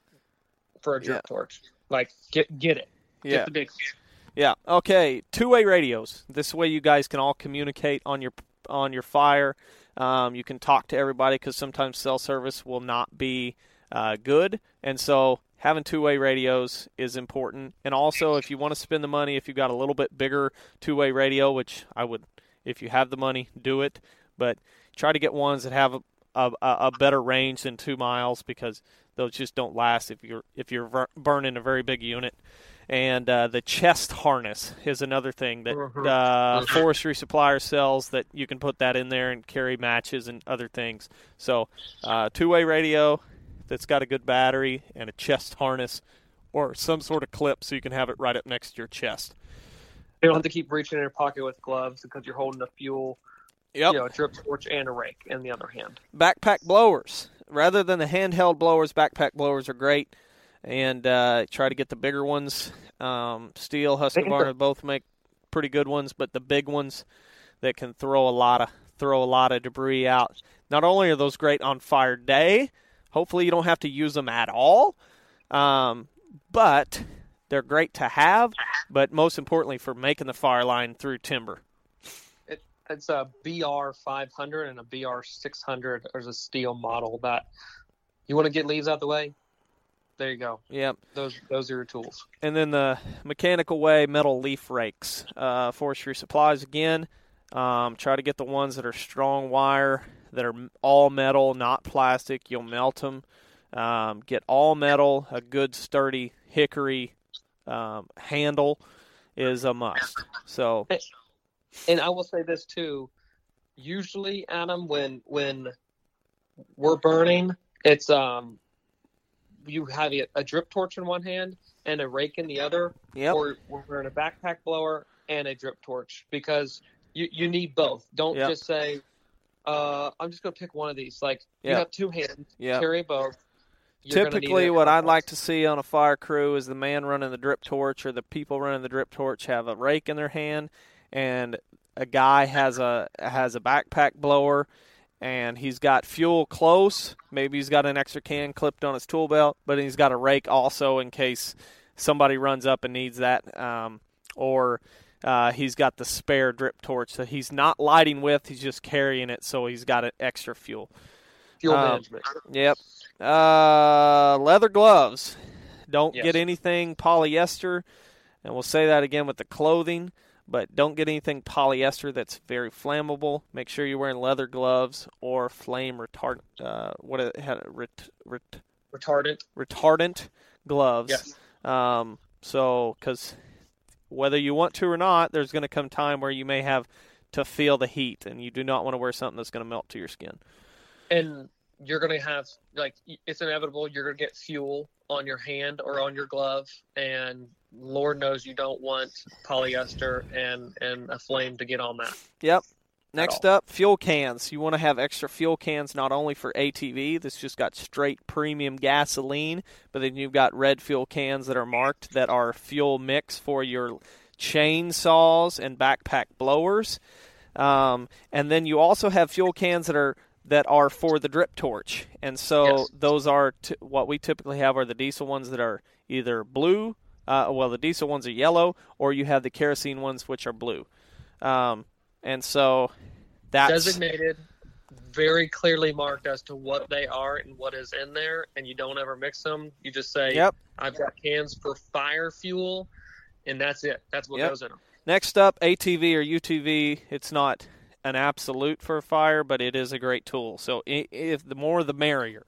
for a drip Yeah. torch. Like get get it. Get Yeah. the big. Yeah. Okay. Two-way radios. This way, you guys can all communicate on your on your fire. Um, you can talk to everybody because sometimes cell service will not be uh, good, and so having two-way radios is important. And also, if you want to spend the money, if you got a little bit bigger two-way radio, which I would, if you have the money, do it. But try to get ones that have a, a, a better range than two miles because those just don't last if you're if you're ver- burning a very big unit. And uh, the chest harness is another thing that uh, forestry supplier sells that you can put that in there and carry matches and other things. So uh, two-way radio that's got a good battery and a chest harness or some sort of clip so you can have it right up next to your chest. You don't have to keep reaching in your pocket with gloves because you're holding the fuel, Yep. you know, a drip torch and a rake in the other hand. Backpack blowers. Rather than the handheld blowers, backpack blowers are great. And uh, try to get the bigger ones. Um, Steel, Husqvarna both make pretty good ones, but the big ones that can throw a lot of throw a lot of debris out. Not only are those great on fire day, hopefully you don't have to use them at all, um, but they're great to have. But most importantly, for making the fire line through timber. It, it's a B R five hundred and a B R six hundred. There's a steel model that you want to get leaves out the way. There you go. Yep. Those those are your tools. And then the mechanical way metal leaf rakes. Uh, forestry supplies again. Um, try to get the ones that are strong wire, that are all metal, not plastic. You'll melt them. Um, get all metal. A good sturdy hickory um, handle is a must. So, And I will say this too. Usually, Adam, when when we're burning, it's um you have a, a drip torch in one hand and a rake in the other, yep. or we're in a backpack blower and a drip torch, because you, you need both. Don't yep. just say, uh, I'm just going to pick one of these. Like, yep. you have two hands, yep. carry both. You're Typically, what I'd like to see on a fire crew is the man running the drip torch or the people running the drip torch have a rake in their hand, and a guy has a has a backpack blower, and he's got fuel close. Maybe he's got an extra can clipped on his tool belt, but he's got a rake also in case somebody runs up and needs that. Um, or uh, he's got the spare drip torch that he's not lighting with. He's just carrying it, so he's got an extra fuel. Fuel um, management. Yep. Uh, leather gloves. Don't yes. get anything polyester, and we'll say that again with the clothing. But don't get anything polyester that's very flammable. Make sure you're wearing leather gloves or flame retardant. Uh, what it had ret, ret, retardant retardant gloves. Yes. Um. So, because whether you want to or not, there's going to come time where you may have to feel the heat, and you do not want to wear something that's going to melt to your skin. And you're going to have, like, it's inevitable. You're going to get fuel on your hand or on your glove, and Lord knows you don't want polyester and, and a flame to get on that. Yep. Next up, fuel cans. You want to have extra fuel cans not only for A T V, that's just got straight premium gasoline, but then you've got red fuel cans that are marked that are fuel mix for your chainsaws and backpack blowers. Um, and then you also have fuel cans that are that are for the drip torch. And so yes. those are t- what we typically have are the diesel ones that are either blue, uh, well, the diesel ones are yellow, or you have the kerosene ones which are blue. Um, and so that's designated, very clearly marked as to what they are and what is in there, and you don't ever mix them. You just say, yep. I've got cans for fire fuel, and that's it. That's what yep. goes in them. Next up, A T V or U T V. It's not an absolute for fire, but it is a great tool. So if the more the merrier.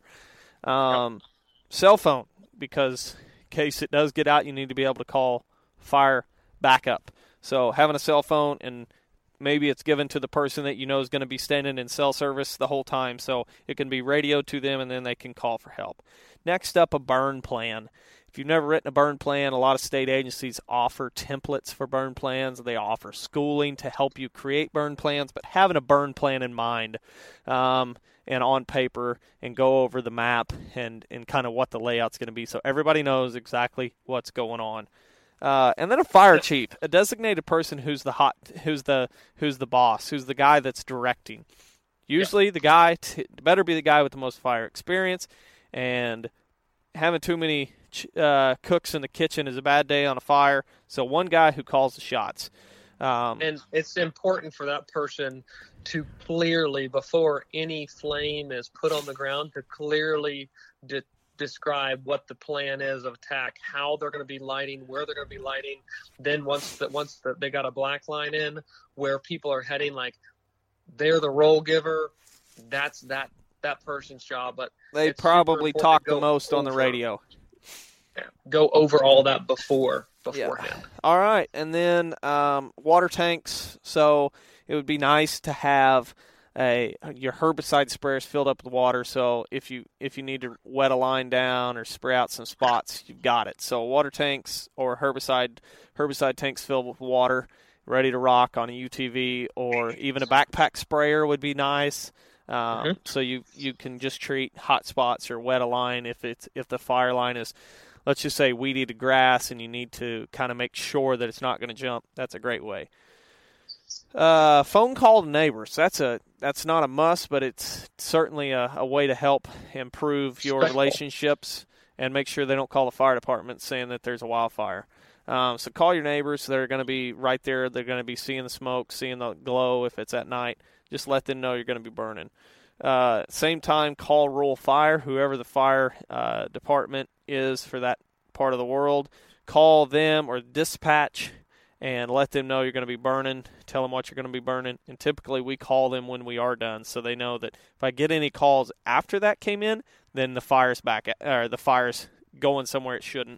Um, yep. Cell phone, because in case it does get out, you need to be able to call fire backup. So having a cell phone, and maybe it's given to the person that you know is going to be standing in cell service the whole time, so it can be radioed to them and then they can call for help. Next up, a burn plan. If you've never written a burn plan, a lot of state agencies offer templates for burn plans. They offer schooling to help you create burn plans, but having a burn plan in mind um, and on paper and go over the map and, and kind of what the layout's going to be so everybody knows exactly what's going on. Uh, and then a fire chief, a designated person who's the hot, who's the who's the boss, who's the guy that's directing. Usually the guy t- better be the guy with the most fire experience, and having too many Uh, cooks in the kitchen is a bad day on a fire, so one guy who calls the shots. Um, and it's important for that person to clearly, before any flame is put on the ground, to clearly de- describe what the plan is of attack, how they're going to be lighting, where they're going to be lighting. Then once that once the, they got a black line in where people are heading, like they're the roll giver, that's that that person's job. But they probably talk the most on the radio. Yeah, go over all that before beforehand. Yeah. All right, and then um, water tanks. So it would be nice to have a your herbicide sprayers filled up with water. So if you if you need to wet a line down or spray out some spots, you've got it. So water tanks or herbicide herbicide tanks filled with water, ready to rock on a U T V, or even a backpack sprayer would be nice. Um, mm-hmm. So you you can just treat hot spots or wet a line if it's if the fire line is, let's just say, weed-eated grass, and you need to kind of make sure that it's not going to jump. That's a great way. Uh, phone call to neighbors. That's a that's not a must, but it's certainly a, a way to help improve your Special. relationships and make sure they don't call the fire department saying that there's a wildfire. Um, so call your neighbors. They're going to be right there. They're going to be seeing the smoke, seeing the glow if it's at night. Just let them know you're going to be burning. Uh, same time, call rural fire, whoever the fire uh, department is for that part of the world. Call them or dispatch and let them know you're going to be burning. Tell them what you're going to be burning. And typically we call them when we are done, so they know that if I get any calls after that came in, then the fire's back at, or the fire's going somewhere it shouldn't.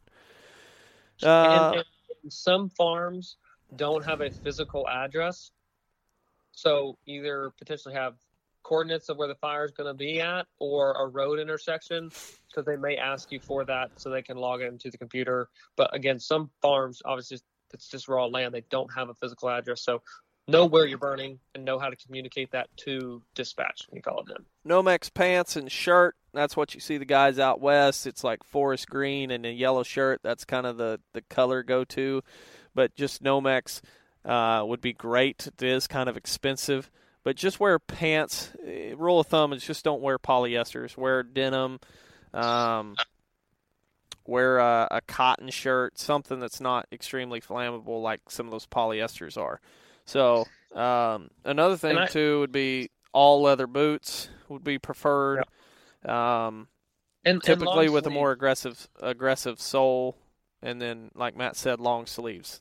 Uh, and, and some farms don't have a physical address, so either potentially have coordinates of where the fire is going to be at or a road intersection, because they may ask you for that so they can log it into the computer. But again, some farms, obviously, it's just raw land. They don't have a physical address. So know where you're burning and know how to communicate that to dispatch when you call it in. Nomex pants and shirt, that's what you see the guys out west. It's like forest green and a yellow shirt. That's kind of the, the color go-to. But just Nomex uh, would be great. It is kind of expensive. But just wear pants. Rule of thumb is just don't wear polyesters. Wear denim. Um, wear a, a cotton shirt, something that's not extremely flammable like some of those polyesters are. So um, another thing, I, too, would be all leather boots would be preferred. Yeah. Um, and typically and with sleeve. a more aggressive aggressive sole, and then, like Matt said, long sleeves.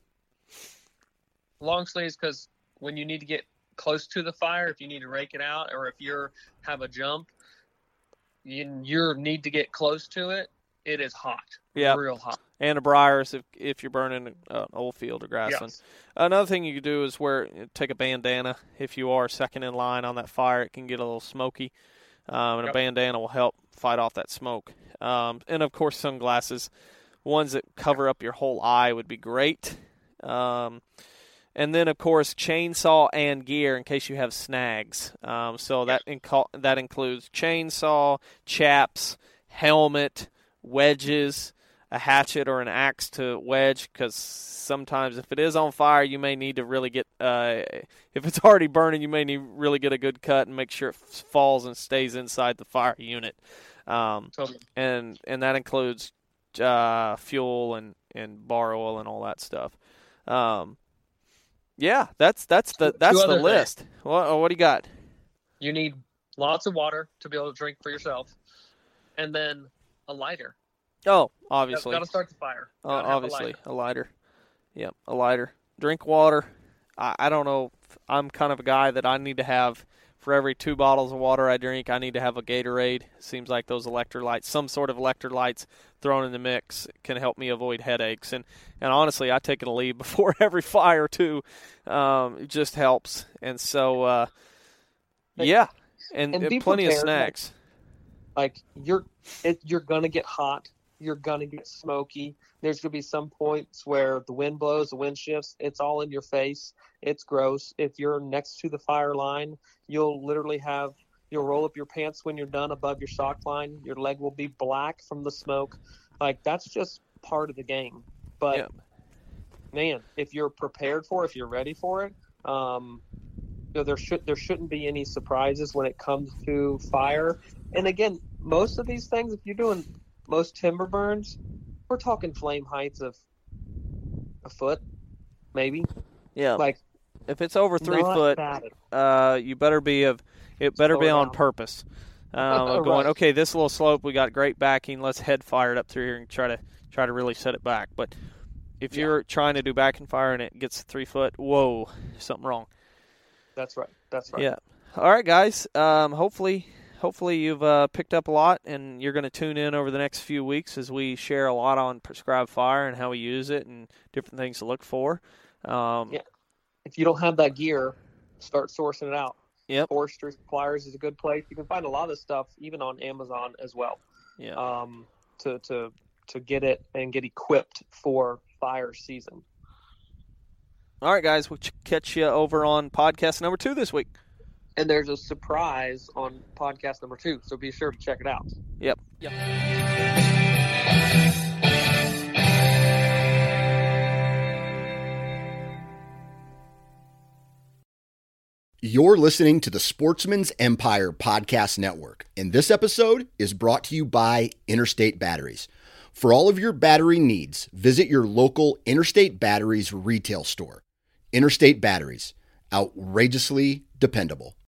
Long sleeves, because when you need to get close to the fire, if you need to rake it out, or if you have a jump, you, you need to get close to it. It is hot. Yeah, real hot. And a briars if if you're burning an uh, old field or grassland. Yes. Another thing you can do is wear take a bandana. If you are second in line on that fire, it can get a little smoky, um, and yep. a bandana will help fight off that smoke. Um, and, of course, sunglasses. Ones that cover up your whole eye would be great. Um, and then, of course, chainsaw and gear in case you have snags. Um, so that inc- that includes chainsaw, chaps, helmet, wedges, a hatchet or an axe to wedge, because sometimes if it is on fire, you may need to really get uh, – if it's already burning, you may need to really get a good cut and make sure it falls and stays inside the fire unit. Um, totally. And and that includes uh, fuel and, and bar oil and all that stuff. Um, yeah, that's that's the that's the list. Things. What what do you got? You need lots of water to be able to drink for yourself, and then a lighter. Oh, obviously. Got to start the fire. Uh, obviously, a lighter. a lighter. Yep, a lighter. Drink water. I, I don't know. I'm kind of a guy that I need to have, for every two bottles of water I drink, I need to have a Gatorade. Seems like those electrolytes, some sort of electrolytes thrown in the mix can help me avoid headaches. And, and honestly, I take it a leave before every fire, too. Um, it just helps. And so, uh, yeah, and, and, and plenty prepared, of snacks. Like, like you're, it, you're going to get hot. You're going to get smoky. There's going to be some points where the wind blows, the wind shifts. It's all in your face. It's gross. If you're next to the fire line, you'll literally have, you'll roll up your pants when you're done above your sock line. Your leg will be black from the smoke. Like, that's just part of the game. But, yeah. man, if you're prepared for it, if you're ready for it, um, you know, there, should, there shouldn't be any surprises when it comes to fire. And, again, most of these things, if you're doing – most timber burns, we're talking flame heights of a foot, maybe. Yeah. Like, if it's over three foot, uh, you better be of. It better be on purpose. Um, going, okay, this little slope, we got great backing. Let's head fire it up through here and try to try to really set it back. But if you're yeah. trying to do backing fire and it gets three foot, whoa, something wrong. That's right. That's right. Yeah. All right, guys. Um, hopefully. Hopefully you've uh, picked up a lot, and you're going to tune in over the next few weeks as we share a lot on prescribed fire and how we use it and different things to look for. Um, yeah. If you don't have that gear, start sourcing it out. Yep. Forestry Suppliers is a good place. You can find a lot of this stuff even on Amazon as well. Yeah. Um, to to to get it and get equipped for fire season. All right, guys, we'll catch you over on podcast number two this week. And there's a surprise on podcast number two, so be sure to check it out. Yep. Yep. You're listening to the Sportsman's Empire Podcast Network, and this episode is brought to you by Interstate Batteries. For all of your battery needs, visit your local Interstate Batteries retail store. Interstate Batteries, outrageously dependable.